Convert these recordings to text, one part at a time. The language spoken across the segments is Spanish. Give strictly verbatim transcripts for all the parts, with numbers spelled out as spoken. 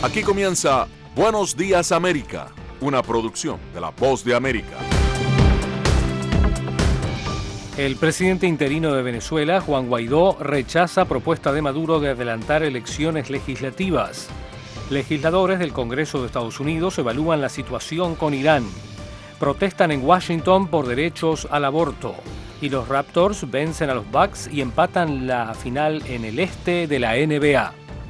Aquí comienza Buenos Días América, una producción de La Voz de América. El presidente interino de Venezuela, Juan Guaidó, rechaza propuesta de Maduro de adelantar elecciones legislativas. Legisladores del Congreso de Estados Unidos evalúan la situación con Irán. Protestan en Washington por derechos al aborto. Y los Raptors vencen a los Bucks y empatan la final en el este de la N B A.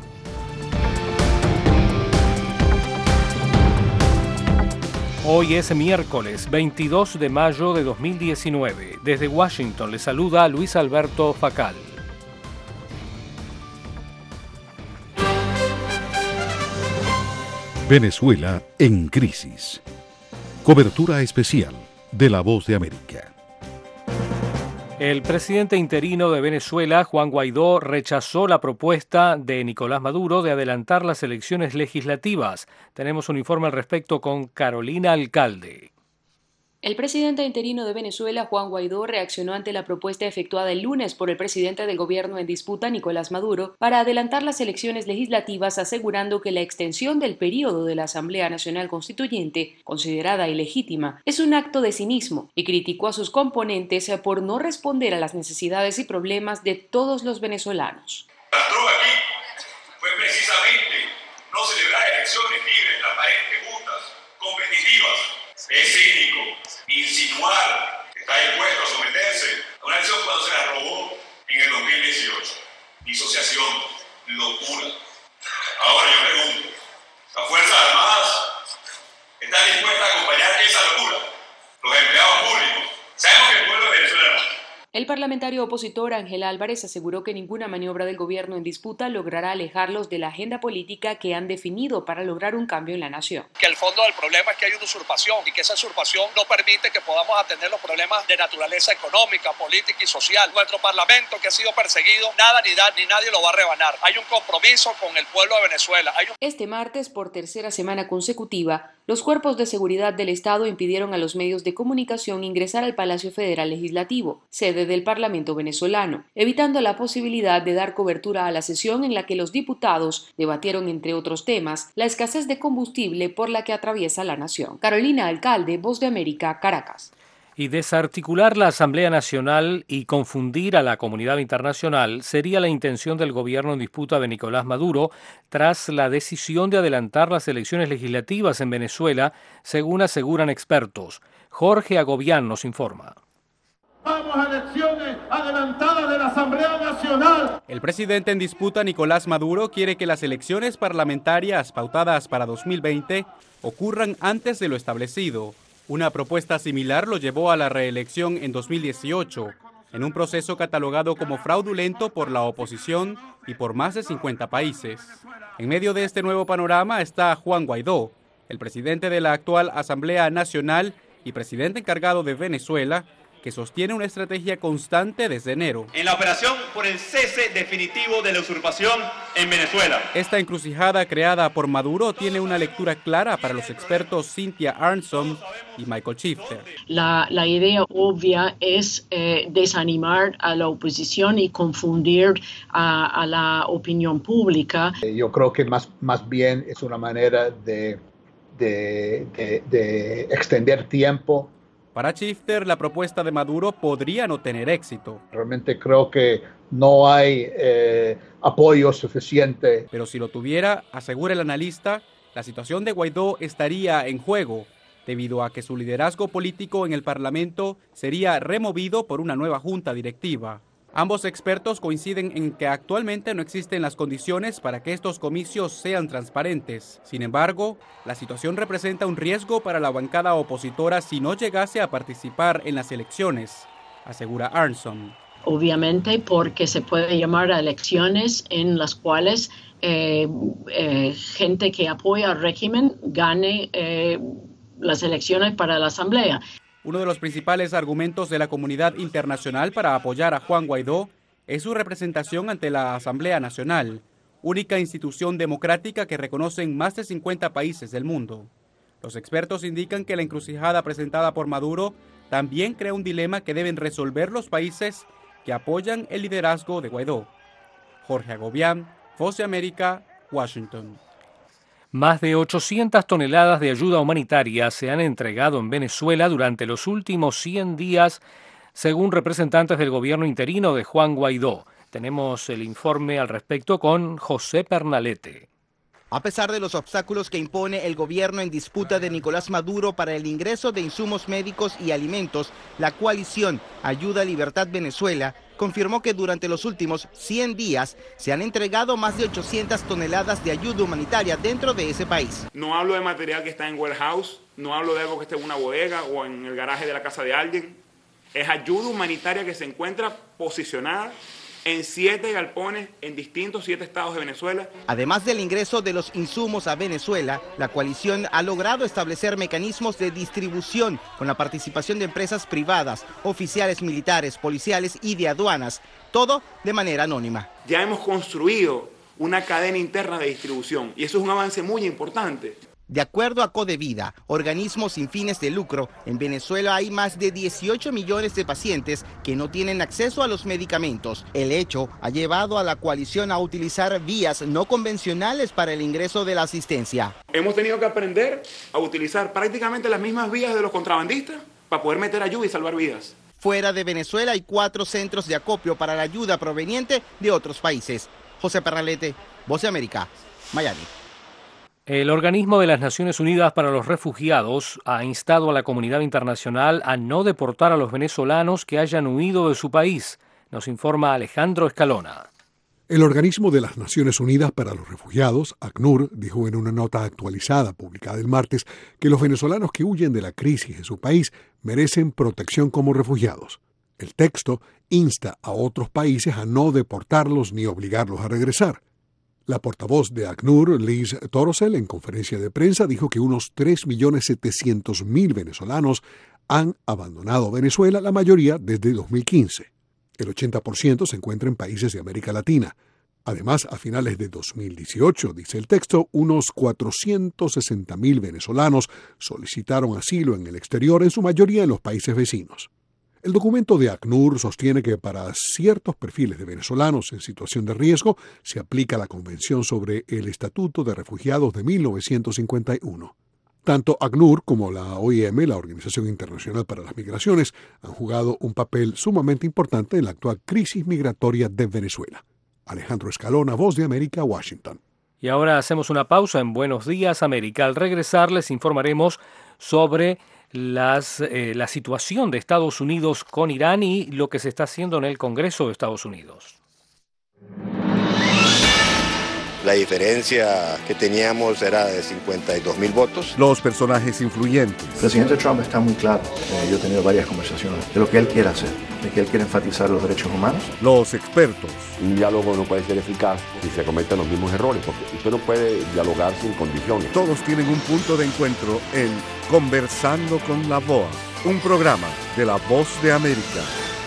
Hoy es miércoles veintidós de mayo de dos mil diecinueve. Desde Washington le saluda Luis Alberto Facal. Venezuela en crisis. Cobertura especial de La Voz de América. El presidente interino de Venezuela, Juan Guaidó, rechazó la propuesta de Nicolás Maduro de adelantar las elecciones legislativas. Tenemos un informe al respecto con Carolina Alcalde. El presidente interino de Venezuela, Juan Guaidó, reaccionó ante la propuesta efectuada el lunes por el presidente del gobierno en disputa, Nicolás Maduro, para adelantar las elecciones legislativas, asegurando que la extensión del período de la Asamblea Nacional Constituyente, considerada ilegítima, es un acto de cinismo, y criticó a sus componentes por no responder a las necesidades y problemas de todos los venezolanos. La droga aquí fue precisamente no celebrar elecciones libres, transparentes, justas, competitivas. Es cínico insinuar que está dispuesto a someterse a una elección cuando se la robó en el dos mil dieciocho. Disociación, locura. Ahora yo pregunto, ¿las Fuerzas Armadas están dispuestas a acompañar esa locura? Los empleados públicos. Sabemos que el pueblo de Venezuela no. El parlamentario opositor Ángel Álvarez aseguró que ninguna maniobra del gobierno en disputa logrará alejarlos de la agenda política que han definido para lograr un cambio en la nación. Que el fondo del problema es que hay una usurpación y que esa usurpación no permite que podamos atender los problemas de naturaleza económica, política y social. Nuestro parlamento, que ha sido perseguido, nada ni, da, ni nadie lo va a rebanar. Hay un compromiso con el pueblo de Venezuela. Hay un... Este martes, por tercera semana consecutiva, los cuerpos de seguridad del Estado impidieron a los medios de comunicación ingresar al Palacio Federal Legislativo, sede del Parlamento venezolano, evitando la posibilidad de dar cobertura a la sesión en la que los diputados debatieron, entre otros temas, la escasez de combustible por la que atraviesa la nación. Carolina Alcalde, Voz de América, Caracas. Y desarticular la Asamblea Nacional y confundir a la comunidad internacional sería la intención del gobierno en disputa de Nicolás Maduro tras la decisión de adelantar las elecciones legislativas en Venezuela, según aseguran expertos. Jorge Agobián nos informa. Vamos a elecciones adelantadas de la Asamblea Nacional. El presidente en disputa, Nicolás Maduro, quiere que las elecciones parlamentarias pautadas para dos mil veinte ocurran antes de lo establecido. Una propuesta similar lo llevó a la reelección en dos mil dieciocho, en un proceso catalogado como fraudulento por la oposición y por más de cincuenta países. En medio de este nuevo panorama está Juan Guaidó, el presidente de la actual Asamblea Nacional y presidente encargado de Venezuela, que sostiene una estrategia constante desde enero. En la operación por el cese definitivo de la usurpación en Venezuela. Esta encrucijada creada por Maduro tiene una lectura clara para los expertos Cynthia Arnson y Michael Schifter. La, la idea obvia es eh, desanimar a la oposición y confundir a, a la opinión pública. Yo creo que más, más bien es una manera de, de, de, de extender tiempo. Para Schifter, la propuesta de Maduro podría no tener éxito. Realmente creo que no hay eh, apoyo suficiente. Pero si lo tuviera, asegura el analista, la situación de Guaidó estaría en juego, debido a que su liderazgo político en el Parlamento sería removido por una nueva junta directiva. Ambos expertos coinciden en que actualmente no existen las condiciones para que estos comicios sean transparentes. Sin embargo, la situación representa un riesgo para la bancada opositora si no llegase a participar en las elecciones, asegura Arnson. Obviamente porque se puede llamar a elecciones en las cuales eh, eh, gente que apoya al régimen gane eh, las elecciones para la Asamblea. Uno de los principales argumentos de la comunidad internacional para apoyar a Juan Guaidó es su representación ante la Asamblea Nacional, única institución democrática que reconocen más de cincuenta países del mundo. Los expertos indican que la encrucijada presentada por Maduro también crea un dilema que deben resolver los países que apoyan el liderazgo de Guaidó. Jorge Agobián, Voz de América, Washington. Más de ochocientas toneladas de ayuda humanitaria se han entregado en Venezuela durante los últimos cien días, según representantes del gobierno interino de Juan Guaidó. Tenemos el informe al respecto con José Pernalete. A pesar de los obstáculos que impone el gobierno en disputa de Nicolás Maduro para el ingreso de insumos médicos y alimentos, la coalición Ayuda a Libertad Venezuela confirmó que durante los últimos cien días se han entregado más de ochocientas toneladas de ayuda humanitaria dentro de ese país. No hablo de material que está en warehouse, no hablo de algo que esté en una bodega o en el garaje de la casa de alguien. Es ayuda humanitaria que se encuentra posicionada en siete galpones en distintos siete estados de Venezuela. Además del ingreso de los insumos a Venezuela, la coalición ha logrado establecer mecanismos de distribución con la participación de empresas privadas, oficiales militares, policiales y de aduanas, todo de manera anónima. Ya hemos construido una cadena interna de distribución y eso es un avance muy importante. De acuerdo a Codevida, organismo sin fines de lucro, en Venezuela hay más de dieciocho millones de pacientes que no tienen acceso a los medicamentos. El hecho ha llevado a la coalición a utilizar vías no convencionales para el ingreso de la asistencia. Hemos tenido que aprender a utilizar prácticamente las mismas vías de los contrabandistas para poder meter ayuda y salvar vidas. Fuera de Venezuela hay cuatro centros de acopio para la ayuda proveniente de otros países. José Pernalete, Voz de América, Miami. El Organismo de las Naciones Unidas para los Refugiados ha instado a la comunidad internacional a no deportar a los venezolanos que hayan huido de su país, nos informa Alejandro Escalona. El Organismo de las Naciones Unidas para los Refugiados, ACNUR, dijo en una nota actualizada publicada el martes que los venezolanos que huyen de la crisis en su país merecen protección como refugiados. El texto insta a otros países a no deportarlos ni obligarlos a regresar. La portavoz de ACNUR, Liz Torosel, en conferencia de prensa dijo que unos tres millones setecientos mil venezolanos han abandonado Venezuela, la mayoría desde dos mil quince. El ochenta por ciento se encuentra en países de América Latina. Además, a finales de dos mil dieciocho, dice el texto, unos cuatrocientos sesenta mil venezolanos solicitaron asilo en el exterior, en su mayoría en los países vecinos. El documento de ACNUR sostiene que para ciertos perfiles de venezolanos en situación de riesgo se aplica la Convención sobre el Estatuto de Refugiados de mil novecientos cincuenta y uno. Tanto ACNUR como la O I M, la Organización Internacional para las Migraciones, han jugado un papel sumamente importante en la actual crisis migratoria de Venezuela. Alejandro Escalona, Voz de América, Washington. Y ahora hacemos una pausa en Buenos Días, América. Al regresar les informaremos sobre Las, eh, la situación de Estados Unidos con Irán y lo que se está haciendo en el Congreso de Estados Unidos. La diferencia que teníamos era de cincuenta y dos mil votos. Los personajes influyentes. El presidente Trump está muy claro. Eh, yo he tenido varias conversaciones de lo que él quiere hacer, de que él quiere enfatizar los derechos humanos. Los expertos. Un diálogo no puede ser eficaz si se cometen los mismos errores, porque usted no puede dialogar sin condiciones. Todos tienen un punto de encuentro en Conversando con la B O A, un programa de la Voz de América.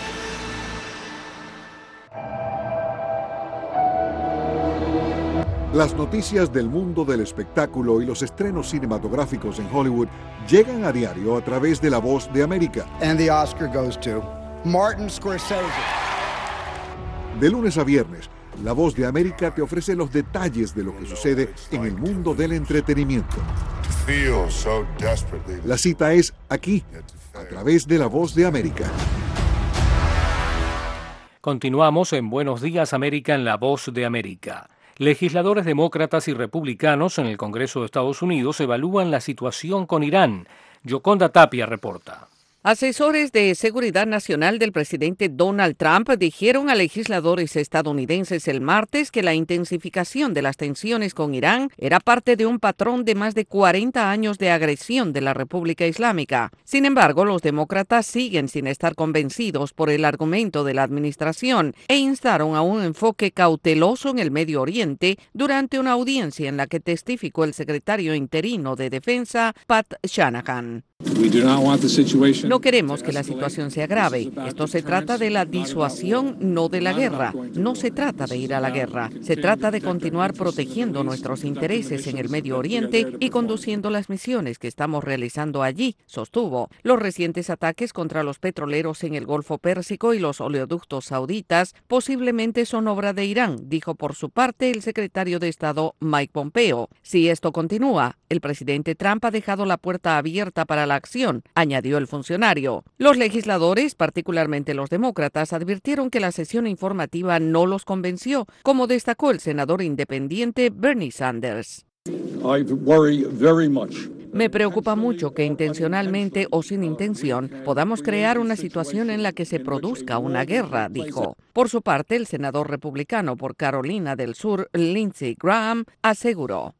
Las noticias del mundo del espectáculo y los estrenos cinematográficos en Hollywood llegan a diario a través de La Voz de América. And the Oscar goes to Martin Scorsese. De lunes a viernes, La Voz de América te ofrece los detalles de lo que sucede en el mundo del entretenimiento. La cita es aquí, a través de La Voz de América. Continuamos en Buenos Días, América, en La Voz de América. Legisladores demócratas y republicanos en el Congreso de Estados Unidos evalúan la situación con Irán. Yoconda Tapia reporta. Asesores de seguridad nacional del presidente Donald Trump dijeron a legisladores estadounidenses el martes que la intensificación de las tensiones con Irán era parte de un patrón de más de cuarenta años de agresión de la República Islámica. Sin embargo, los demócratas siguen sin estar convencidos por el argumento de la administración e instaron a un enfoque cauteloso en el Medio Oriente durante una audiencia en la que testificó el secretario interino de Defensa, Pat Shanahan. No queremos que la situación se agrave. Esto se trata de la disuasión, no de la guerra. No se trata de ir a la guerra. Se trata de continuar protegiendo nuestros intereses en el Medio Oriente y conduciendo las misiones que estamos realizando allí, sostuvo. Los recientes ataques contra los petroleros en el Golfo Pérsico y los oleoductos sauditas posiblemente son obra de Irán, dijo por su parte el secretario de Estado Mike Pompeo. Si esto continúa, el presidente Trump ha dejado la puerta abierta para la acción, añadió el funcionario. Los legisladores, particularmente los demócratas, advirtieron que la sesión informativa no los convenció, como destacó el senador independiente Bernie Sanders. I worry very much. Me preocupa mucho que intencionalmente o sin intención podamos crear una situación en la que se produzca una guerra, dijo. Por su parte, el senador republicano por Carolina del Sur, Lindsey Graham, aseguró: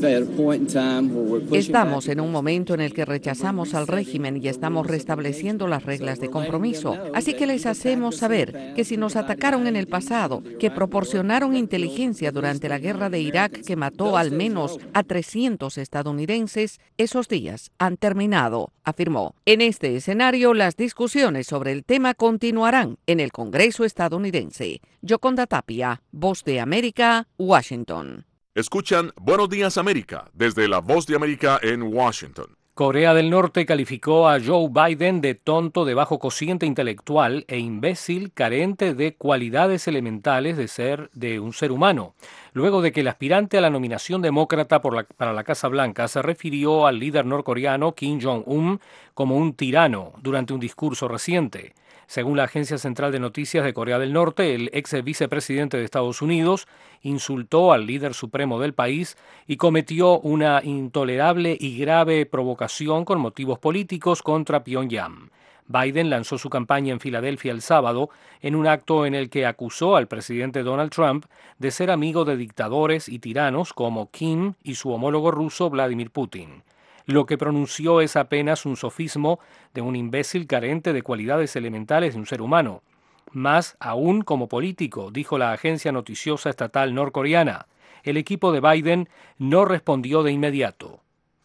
estamos en un momento en el que rechazamos al régimen y estamos restableciendo las reglas de compromiso. Así que les hacemos saber que si nos atacaron en el pasado, que proporcionaron inteligencia durante la guerra de Irak que mató al menos a trescientos estadounidenses, esos días han terminado, afirmó. En este escenario, las discusiones sobre el tema continuarán en el Congreso estadounidense. Yoconda Tapia, Voz de América, Washington. Escuchan Buenos Días América desde la Voz de América en Washington. Corea del Norte calificó a Joe Biden de tonto de bajo cociente intelectual e imbécil carente de cualidades elementales de ser de un ser humano, luego de que el aspirante a la nominación demócrata por la, para la Casa Blanca se refirió al líder norcoreano Kim Jong-un como un tirano durante un discurso reciente. Según la Agencia Central de Noticias de Corea del Norte, el ex vicepresidente de Estados Unidos insultó al líder supremo del país y cometió una intolerable y grave provocación con motivos políticos contra Pyongyang. Biden lanzó su campaña en Filadelfia el sábado en un acto en el que acusó al presidente Donald Trump de ser amigo de dictadores y tiranos como Kim y su homólogo ruso Vladimir Putin. Lo que pronunció es apenas un sofismo de un imbécil carente de cualidades elementales de un ser humano. Más aún como político, dijo la agencia noticiosa estatal norcoreana. El equipo de Biden no respondió de inmediato.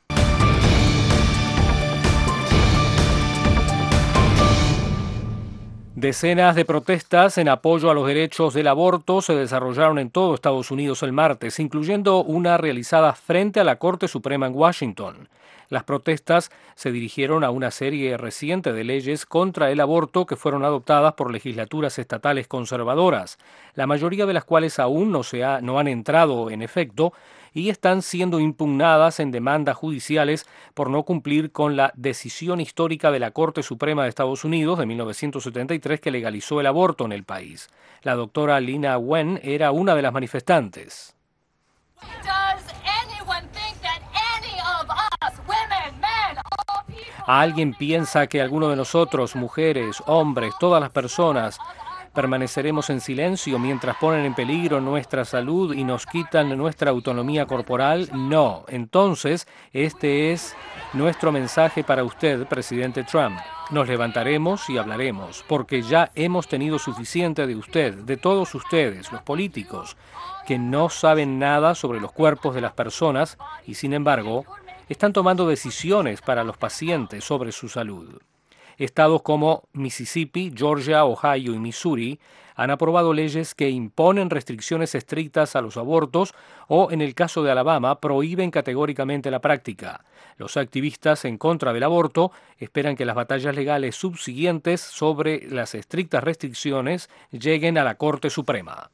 Decenas de protestas en apoyo a los derechos del aborto se desarrollaron en todo Estados Unidos el martes, incluyendo una realizada frente a la Corte Suprema en Washington. Las protestas se dirigieron a una serie reciente de leyes contra el aborto que fueron adoptadas por legislaturas estatales conservadoras, la mayoría de las cuales aún no, se ha, no han entrado en efecto y están siendo impugnadas en demandas judiciales por no cumplir con la decisión histórica de la Corte Suprema de Estados Unidos de mil novecientos setenta y tres que legalizó el aborto en el país. La doctora Lina Wen era una de las manifestantes. ¿Alguien piensa que alguno de nosotros, mujeres, hombres, todas las personas, permaneceremos en silencio mientras ponen en peligro nuestra salud y nos quitan nuestra autonomía corporal? No. Entonces, este es nuestro mensaje para usted, presidente Trump. Nos levantaremos y hablaremos, porque ya hemos tenido suficiente de usted, de todos ustedes, los políticos, que no saben nada sobre los cuerpos de las personas y, sin embargo, están tomando decisiones para los pacientes sobre su salud. Estados como Mississippi, Georgia, Ohio y Missouri han aprobado leyes que imponen restricciones estrictas a los abortos o, en el caso de Alabama, prohíben categóricamente la práctica. Los activistas en contra del aborto esperan que las batallas legales subsiguientes sobre las estrictas restricciones lleguen a la Corte Suprema.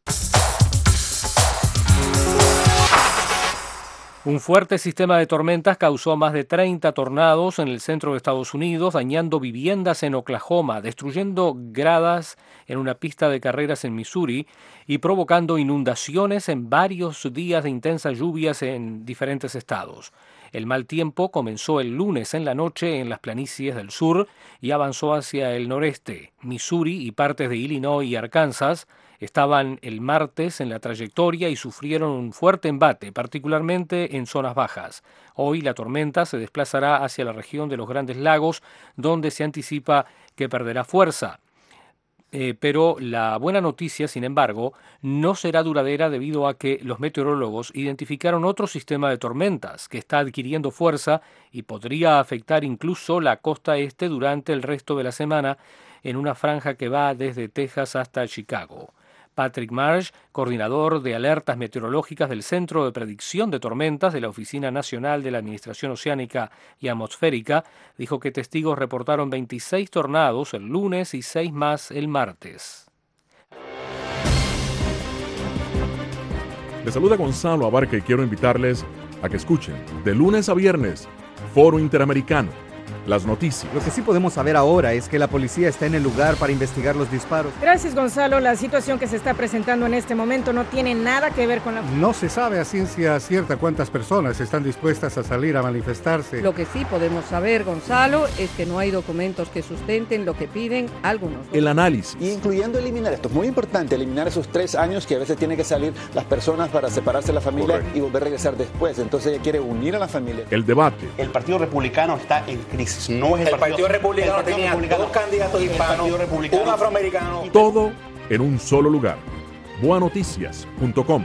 Un fuerte sistema de tormentas causó más de treinta tornados en el centro de Estados Unidos, dañando viviendas en Oklahoma, destruyendo gradas en una pista de carreras en Missouri y provocando inundaciones en varios días de intensas lluvias en diferentes estados. El mal tiempo comenzó el lunes en la noche en las planicies del sur y avanzó hacia el noreste. Missouri y partes de Illinois y Arkansas estaban el martes en la trayectoria y sufrieron un fuerte embate, particularmente en zonas bajas. Hoy la tormenta se desplazará hacia la región de los Grandes Lagos, donde se anticipa que perderá fuerza. Eh, pero la buena noticia, sin embargo, no será duradera debido a que los meteorólogos identificaron otro sistema de tormentas que está adquiriendo fuerza y podría afectar incluso la costa este durante el resto de la semana en una franja que va desde Texas hasta Chicago. Patrick Marsh, coordinador de alertas meteorológicas del Centro de Predicción de Tormentas de la Oficina Nacional de la Administración Oceánica y Atmosférica, dijo que testigos reportaron veintiséis tornados el lunes y seis más el martes. Les saluda Gonzalo Abarca y quiero invitarles a que escuchen de lunes a viernes Foro Interamericano. Las noticias. Lo que sí podemos saber ahora es que la policía está en el lugar para investigar los disparos. Gracias, Gonzalo. La situación que se está presentando en este momento no tiene nada que ver con la... No se sabe a ciencia cierta cuántas personas están dispuestas a salir a manifestarse. Lo que sí podemos saber, Gonzalo, es que no hay documentos que sustenten lo que piden algunos. El análisis. Y incluyendo eliminar, esto es muy importante, eliminar esos tres años que a veces tienen que salir las personas para separarse de la familia. Correcto. Y volver a regresar después. Entonces ella quiere unir a la familia. El debate. El Partido Republicano está en crisis. No es el, el Partido, partido Republicano el partido tenía republicano, dos candidatos hispanos, un afroamericano. Todo en un solo lugar. boa noticias punto com.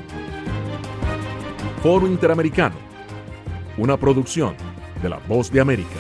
Foro Interamericano. Una producción de La Voz de América.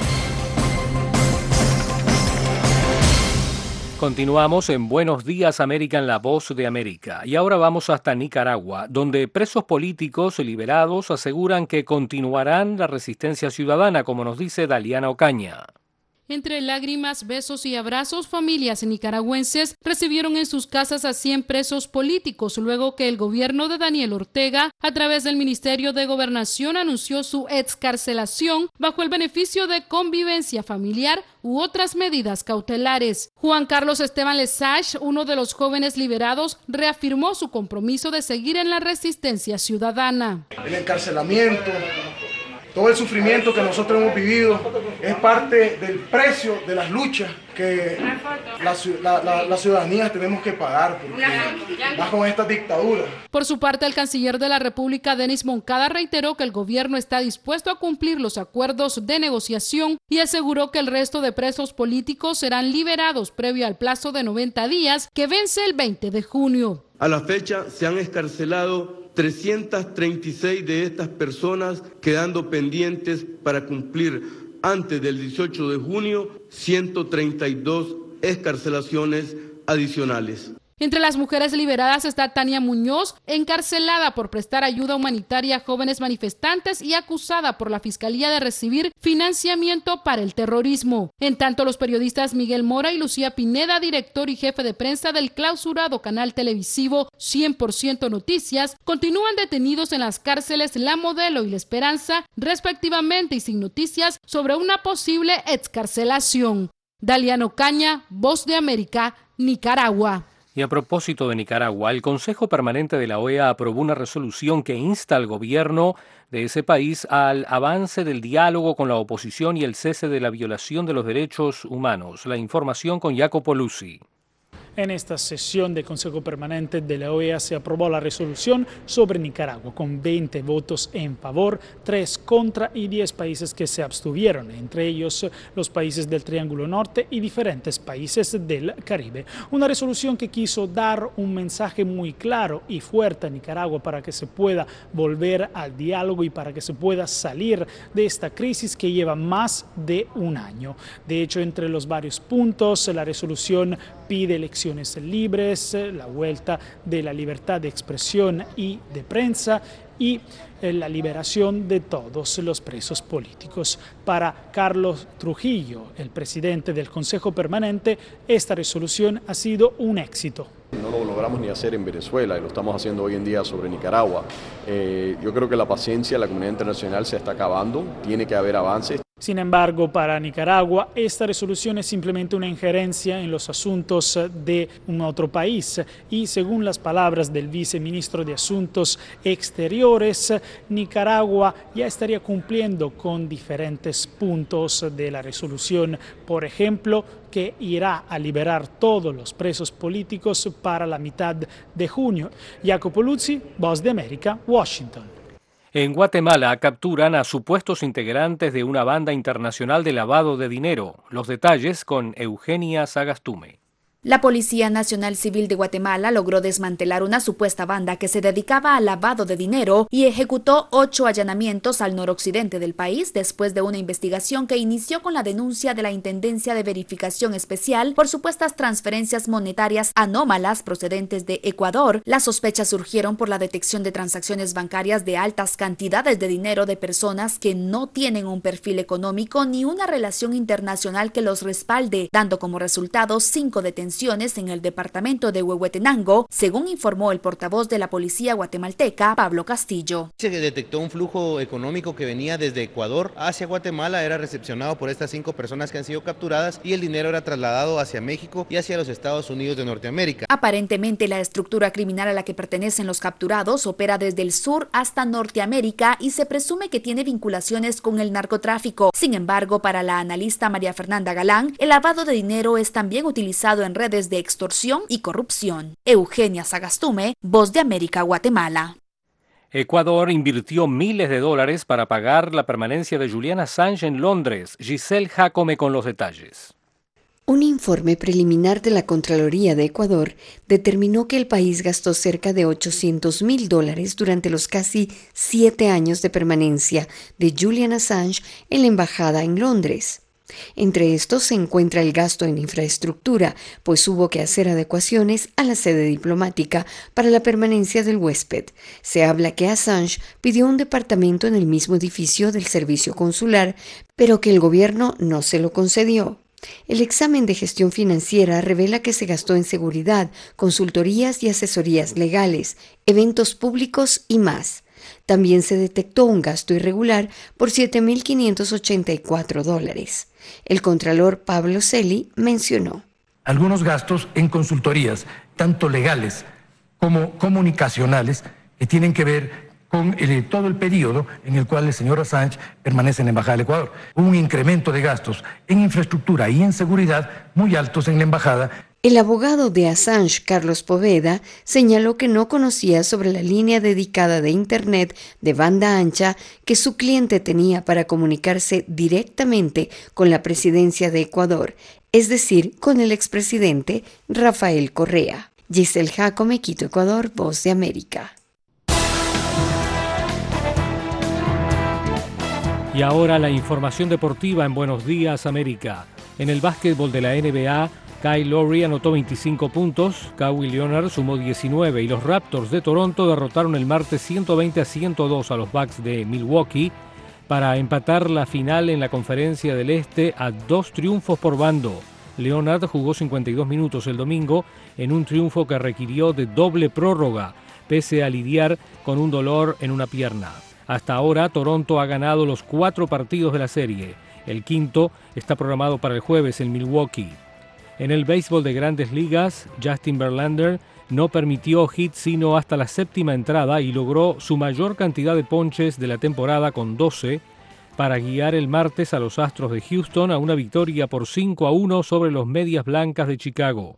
Continuamos en Buenos Días América en La Voz de América. Y ahora vamos hasta Nicaragua, donde presos políticos liberados aseguran que continuarán la resistencia ciudadana, como nos dice Daliana Ocaña. Entre lágrimas, besos y abrazos, familias nicaragüenses recibieron en sus casas a cien presos políticos luego que el gobierno de Daniel Ortega, a través del Ministerio de Gobernación, anunció su excarcelación bajo el beneficio de convivencia familiar u otras medidas cautelares. Juan Carlos Esteban Lesage, uno de los jóvenes liberados, reafirmó su compromiso de seguir en la resistencia ciudadana. El encarcelamiento, todo el sufrimiento que nosotros hemos vivido es parte del precio de las luchas que la, la, la, la ciudadanía tenemos que pagar porque bajo esta dictadura. Por su parte, el canciller de la República, Denis Moncada, reiteró que el gobierno está dispuesto a cumplir los acuerdos de negociación y aseguró que el resto de presos políticos serán liberados previo al plazo de noventa días que vence el veinte de junio. A la fecha se han excarcelado trescientas treinta y seis de estas personas, quedando pendientes para cumplir antes del dieciocho de junio ciento treinta y dos excarcelaciones adicionales. Entre las mujeres liberadas está Tania Muñoz, encarcelada por prestar ayuda humanitaria a jóvenes manifestantes y acusada por la Fiscalía de recibir financiamiento para el terrorismo. En tanto, los periodistas Miguel Mora y Lucía Pineda, director y jefe de prensa del clausurado canal televisivo cien por ciento Noticias, continúan detenidos en las cárceles La Modelo y La Esperanza, respectivamente, y sin noticias sobre una posible excarcelación. Daliana Ocaña, Voz de América, Nicaragua. Y a propósito de Nicaragua, el Consejo Permanente de la O E A aprobó una resolución que insta al gobierno de ese país al avance del diálogo con la oposición y el cese de la violación de los derechos humanos. La información con Jacopo Luzzi. En esta sesión del Consejo Permanente de la O E A se aprobó la resolución sobre Nicaragua con veinte votos en favor, tres contra y diez países que se abstuvieron, entre ellos los países del Triángulo Norte y diferentes países del Caribe. Una resolución que quiso dar un mensaje muy claro y fuerte a Nicaragua para que se pueda volver al diálogo y para que se pueda salir de esta crisis que lleva más de un año. De hecho, entre los varios puntos, la resolución pide elecciones libres, la vuelta de la libertad de expresión y de prensa y la liberación de todos los presos políticos. Para Carlos Trujillo, el presidente del Consejo Permanente, esta resolución ha sido un éxito. No lo logramos ni hacer en Venezuela y lo estamos haciendo hoy en día sobre Nicaragua. Eh, yo creo que la paciencia de la comunidad internacional se está acabando, tiene que haber avances. Sin embargo, para Nicaragua, esta resolución es simplemente una injerencia en los asuntos de un otro país y, según las palabras del viceministro de Asuntos Exteriores, Nicaragua ya estaría cumpliendo con diferentes puntos de la resolución, por ejemplo, que irá a liberar todos los presos políticos para la mitad de junio. Jacopo Luzzi, Voz de América, Washington. En Guatemala capturan a supuestos integrantes de una banda internacional de lavado de dinero. Los detalles con Eugenia Sagastume. La Policía Nacional Civil de Guatemala logró desmantelar una supuesta banda que se dedicaba al lavado de dinero y ejecutó ocho allanamientos al noroccidente del país después de una investigación que inició con la denuncia de la Intendencia de Verificación Especial por supuestas transferencias monetarias anómalas procedentes de Ecuador. Las sospechas surgieron por la detección de transacciones bancarias de altas cantidades de dinero de personas que no tienen un perfil económico ni una relación internacional que los respalde, dando como resultado cinco detenciones en el departamento de Huehuetenango, según informó el portavoz de la policía guatemalteca, Pablo Castillo. Se detectó un flujo económico que venía desde Ecuador hacia Guatemala, era recepcionado por estas cinco personas que han sido capturadas y el dinero era trasladado hacia México y hacia los Estados Unidos de Norteamérica. Aparentemente, la estructura criminal a la que pertenecen los capturados opera desde el sur hasta Norteamérica y se presume que tiene vinculaciones con el narcotráfico. Sin embargo, para la analista María Fernanda Galán, el lavado de dinero es también utilizado en redes de extorsión y corrupción. Eugenia Sagastume, Voz de América, Guatemala. Ecuador invirtió miles de dólares para pagar la permanencia de Julian Assange en Londres. Giselle Jacome con los detalles. Un informe preliminar de la Contraloría de Ecuador determinó que el país gastó cerca de ochocientos mil dólares durante los casi siete años de permanencia de Julian Assange en la embajada en Londres. Entre estos se encuentra el gasto en infraestructura, pues hubo que hacer adecuaciones a la sede diplomática para la permanencia del huésped. Se habla que Assange pidió un departamento en el mismo edificio del servicio consular, pero que el gobierno no se lo concedió. El examen de gestión financiera revela que se gastó en seguridad, consultorías y asesorías legales, eventos públicos y más. También se detectó un gasto irregular por siete mil quinientos ochenta y cuatro dólares. El contralor Pablo Celi mencionó: algunos gastos en consultorías, tanto legales como comunicacionales, que tienen que ver con el, todo el periodo en el cual el señor Assange permanece en la Embajada del Ecuador. Hubo un incremento de gastos en infraestructura y en seguridad muy altos en la Embajada. El abogado de Assange, Carlos Poveda, señaló que no conocía sobre la línea dedicada de Internet de banda ancha que su cliente tenía para comunicarse directamente con la presidencia de Ecuador, es decir, con el expresidente Rafael Correa. Giselle Jacome, Quito, Ecuador, Voz de América. Y ahora la información deportiva en Buenos Días, América. En el básquetbol de la N B A, Kyle Lowry anotó veinticinco puntos, Kawhi Leonard sumó diecinueve y los Raptors de Toronto derrotaron el martes ciento veinte a ciento dos a los Bucks de Milwaukee para empatar la final en la Conferencia del Este a dos triunfos por bando. Leonard jugó cincuenta y dos minutos el domingo en un triunfo que requirió de doble prórroga, pese a lidiar con un dolor en una pierna. Hasta ahora, Toronto ha ganado los cuatro partidos de la serie. El quinto está programado para el jueves en Milwaukee. En el béisbol de Grandes Ligas, Justin Verlander no permitió hit sino hasta la séptima entrada y logró su mayor cantidad de ponches de la temporada con doce para guiar el martes a los Astros de Houston a una victoria por cinco a uno sobre los Medias Blancas de Chicago.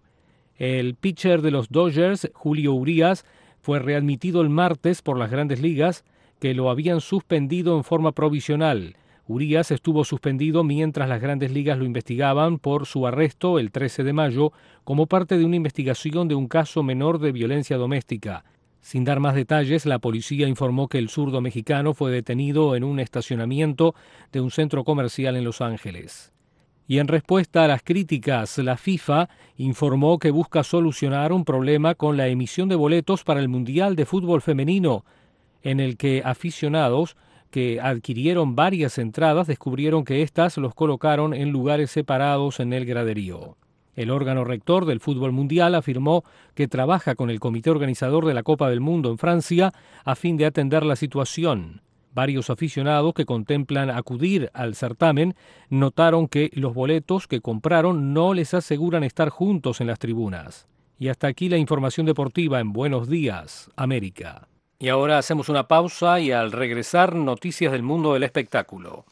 El pitcher de los Dodgers, Julio Urías, fue readmitido el martes por las Grandes Ligas, que lo habían suspendido en forma provisional. Urías estuvo suspendido mientras las Grandes Ligas lo investigaban por su arresto el trece de mayo como parte de una investigación de un caso menor de violencia doméstica. Sin dar más detalles, la policía informó que el zurdo mexicano fue detenido en un estacionamiento de un centro comercial en Los Ángeles. Y en respuesta a las críticas, la FIFA informó que busca solucionar un problema con la emisión de boletos para el Mundial de Fútbol Femenino, en el que aficionados que adquirieron varias entradas descubrieron que éstas los colocaron en lugares separados en el graderío. El órgano rector del fútbol mundial afirmó que trabaja con el comité organizador de la Copa del Mundo en Francia a fin de atender la situación. Varios aficionados que contemplan acudir al certamen notaron que los boletos que compraron no les aseguran estar juntos en las tribunas. Y hasta aquí la información deportiva en Buenos Días, América. Y ahora hacemos una pausa y al regresar, noticias del mundo del espectáculo.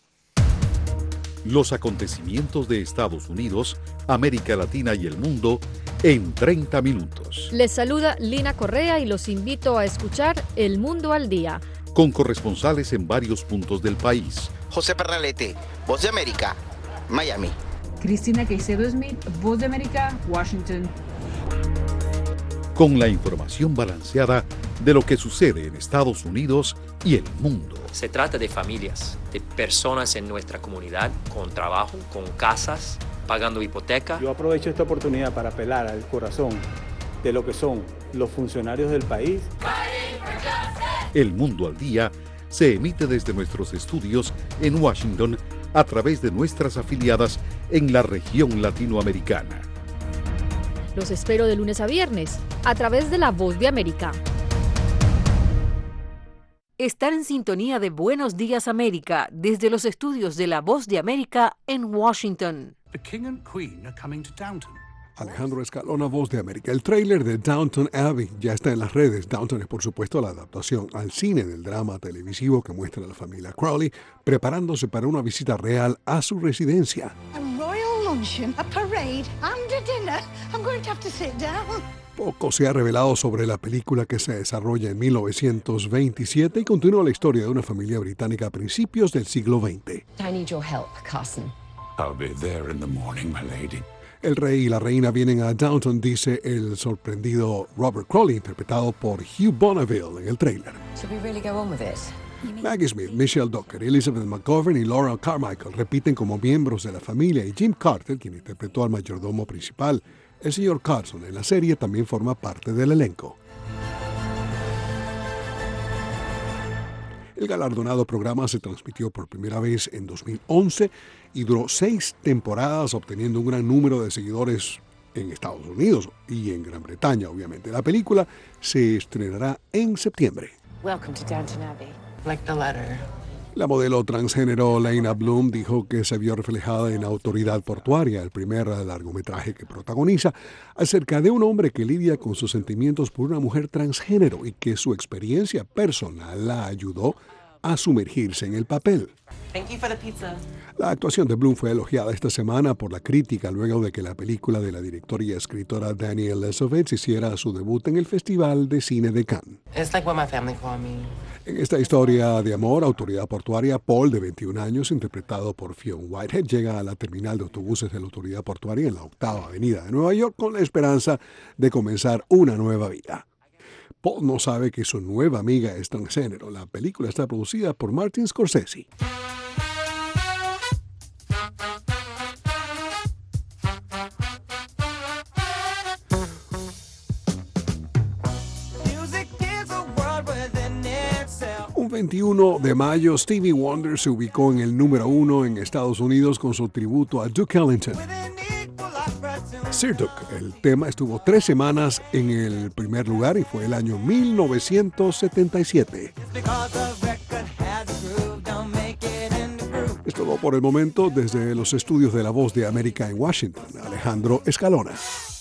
Los acontecimientos de Estados Unidos, América Latina y el mundo en treinta minutos. Les saluda Lina Correa y los invito a escuchar El Mundo al Día. Con corresponsales en varios puntos del país. José Pernalete, Voz de América, Miami. Cristina Caicedo Smith, Voz de América, Washington. Con la información balanceada de lo que sucede en Estados Unidos y el mundo. Se trata de familias, de personas en nuestra comunidad con trabajo, con casas, pagando hipoteca. Yo aprovecho esta oportunidad para apelar al corazón de lo que son los funcionarios del país. El Mundo al Día se emite desde nuestros estudios en Washington a través de nuestras afiliadas en la región latinoamericana. Los espero de lunes a viernes a través de La Voz de América. Estar en sintonía de Buenos Días América desde los estudios de La Voz de América en Washington. The King and Queen are coming to Downton. Alejandro Escalona, Voz de América. El tráiler de Downton Abbey ya está en las redes. Downton es, por supuesto, la adaptación al cine del drama televisivo que muestra a la familia Crawley preparándose para una visita real a su residencia. A royal luncheon, a parade, and a dinner. I'm going to have to sit down. Poco se ha revelado sobre la película, que se desarrolla en mil novecientos veintisiete y continúa la historia de una familia británica a principios del siglo veinte. I need your help, Carson. I'll be there in the morning, my lady. El rey y la reina vienen a Downton, dice el sorprendido Robert Crawley, interpretado por Hugh Bonneville en el tráiler. Should we really go on with it? Maggie Smith, Michelle Docker, Elizabeth McGovern y Laura Carmichael repiten como miembros de la familia, y Jim Carter, quien interpretó al mayordomo principal, el señor Carson, en la serie, también forma parte del elenco. El galardonado programa se transmitió por primera vez en dos mil once y duró seis temporadas, obteniendo un gran número de seguidores en Estados Unidos y en Gran Bretaña, obviamente. La película se estrenará en septiembre. Welcome to Downton Abbey. Like the letter. La modelo transgénero Lena Bloom dijo que se vio reflejada en Autoridad Portuaria, el primer largometraje que protagoniza, acerca de un hombre que lidia con sus sentimientos por una mujer transgénero y que su experiencia personal la ayudó a sumergirse en el papel. Thank you for the pizza. La actuación de Bloom fue elogiada esta semana por la crítica luego de que la película de la directora y escritora Danielle Lesovitz hiciera su debut en el Festival de Cine de Cannes. It's like what my family call me. En esta historia de amor, Autoridad Portuaria, Paul, de veintiún años, interpretado por Fionn Whitehead, llega a la terminal de autobuses de la Autoridad Portuaria en la octava avenida de Nueva York con la esperanza de comenzar una nueva vida. Paul no sabe que su nueva amiga es transgénero. La película está producida por Martin Scorsese. Un veintiuno de mayo, Stevie Wonder se ubicó en el número uno en Estados Unidos con su tributo a Duke Ellington. Sir Duke, el tema estuvo tres semanas en el primer lugar y fue el año mil novecientos setenta y siete. Es todo por el momento desde los estudios de La Voz de América en Washington. Alejandro Escalona.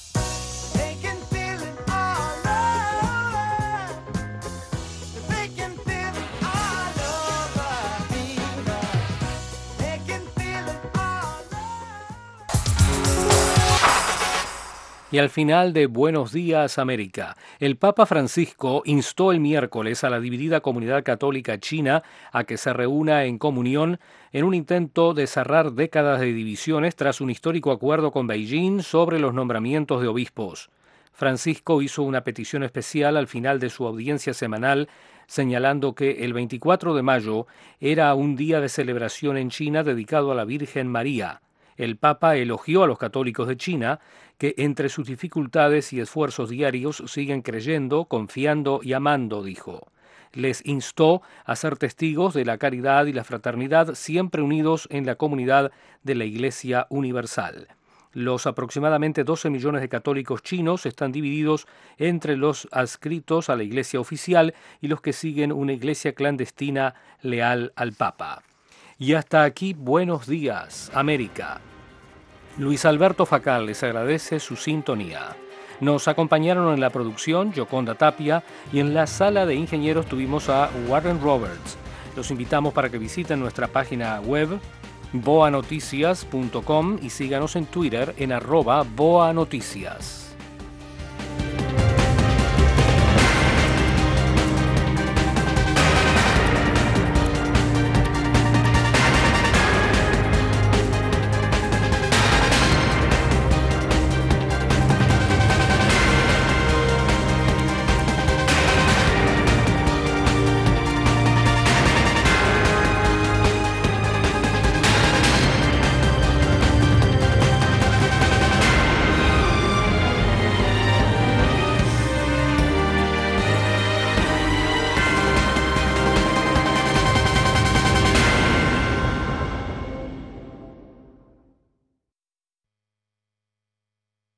Y al final de Buenos Días América, el Papa Francisco instó el miércoles a la dividida comunidad católica china a que se reúna en comunión en un intento de cerrar décadas de divisiones tras un histórico acuerdo con Beijing sobre los nombramientos de obispos. Francisco hizo una petición especial al final de su audiencia semanal, señalando que el veinticuatro de mayo era un día de celebración en China dedicado a la Virgen María. El Papa elogió a los católicos de China, que entre sus dificultades y esfuerzos diarios siguen creyendo, confiando y amando, dijo. Les instó a ser testigos de la caridad y la fraternidad, siempre unidos en la comunidad de la Iglesia Universal. Los aproximadamente doce millones de católicos chinos están divididos entre los adscritos a la Iglesia oficial y los que siguen una iglesia clandestina leal al Papa. Y hasta aquí, Buenos Días, América. Luis Alberto Facal les agradece su sintonía. Nos acompañaron en la producción Yoconda Tapia y en la sala de ingenieros tuvimos a Warren Roberts. Los invitamos para que visiten nuestra página web boa noticias punto com y síganos en Twitter en arroba boanoticias.